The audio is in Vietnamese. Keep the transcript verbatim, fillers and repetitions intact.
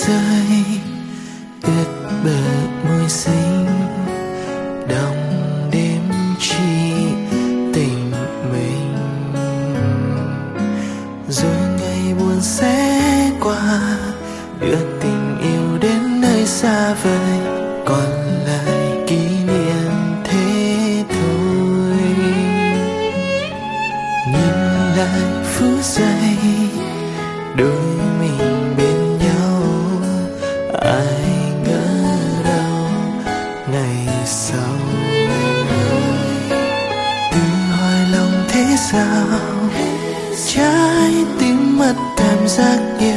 rơi ướt bờ môi xinh, đông đêm chỉ tình mình. Rồi ngày buồn sẽ qua, đưa tình yêu đến nơi xa vời, còn lại kỷ niệm thế thôi. Nhìn lại phút giây đôi mình bên nhau, ai ngờ đâu ngày sau. Tự hỏi lòng thế sao, trái tim mất cảm giác yêu.